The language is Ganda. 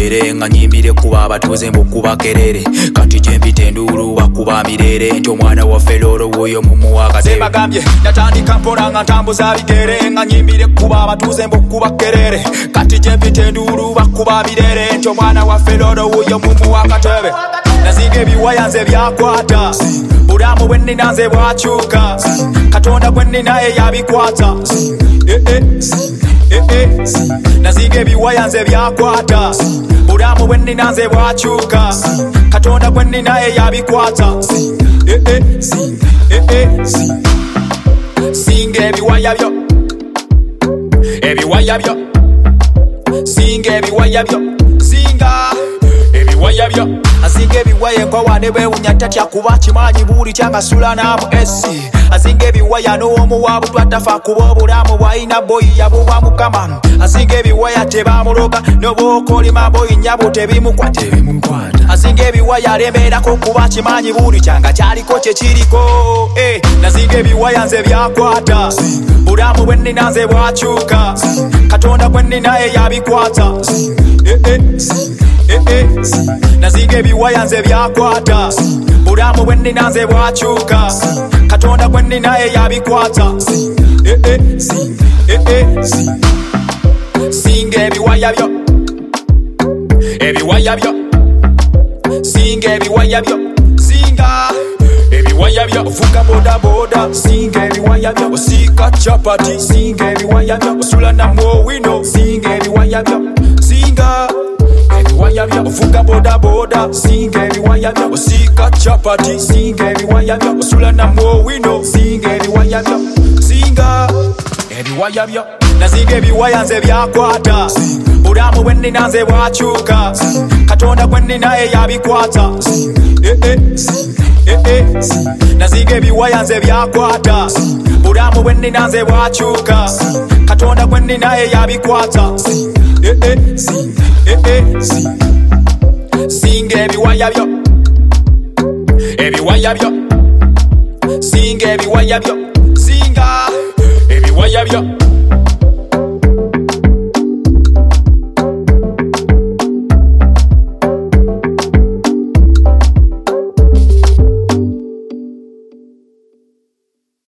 bidere nga nyimbire kuba abatuuze mbukuba kerere kati gyempita enduulu bakuba mirere nti omwana waffe loolo wuyo mumuwa akatebe bagambye natandika mpona nga ntambuza bigere nga nyimbire kuba abatuuze mbukuba kerere kati gyempita enduulu bakuba mirere nti omwana waffe loolo wuyo mumuwa akatebe nazinga ebiwaya nze byakwata bulamu bwe nnina nze bwakyuka katonda gwe nnina ye yabikwata nazinga ebiwaya nze byakwata bulamu bwe nnina nze bwakyuka katonda gwe nnina ye yabikwata singa ebiwaya byo ebiwaya byo singa ebiwaya byo singa ebiwaya byo azinga ebiwaya enkowane bwewunya tatya kuba kimanyi buli kyangasula n'amu esi azinga ebiwaya n'owomuwaabu twatafa kuba obulamu bwalina boyi yabuwa mukama azinga ebiwaya tebamuloga n'obwokolima boyi nyabo tebimukwata azinga ebiwaya alemberako kuba kimanyi buli kyanga kyaliko kyekiriko nazinga ebiwaya nze byakwata bulamu bwe nnina nze bwakyuka katonda gwe nnina ye yabikwata nazinga ebiwaya nze byakwata bulamu bwe nnina nze bwakyuka katonda gwe nnina ye yabikwata singa ebiwaya byo ebiwaya byo singa ebiwaya byo singa ebiwaya byo vuga boda boda singa ebiwaya byo osika chapati singa ebiwaya byo osula namwo wino singa ebiwaya byo singa ebiwaya byo ovuga boda boda singa ebiwaya byo osika chapati singa ebiwaya byo osula namwo wino singa ebiwaya byo singa ebiwaya byo nazinga ebiwaya nze byakwata bulamu bwe nnina nze bwakyuka katonda gwe nnina ye yabikwata nazinga ebiwaya nze byakwata bulamu bwe nnina nze bwakyuka katonda gwe nnina ye yabikwata singa ebiwaya byo ebiwaya byo singa ebiwaya byo singa ebiwaya byo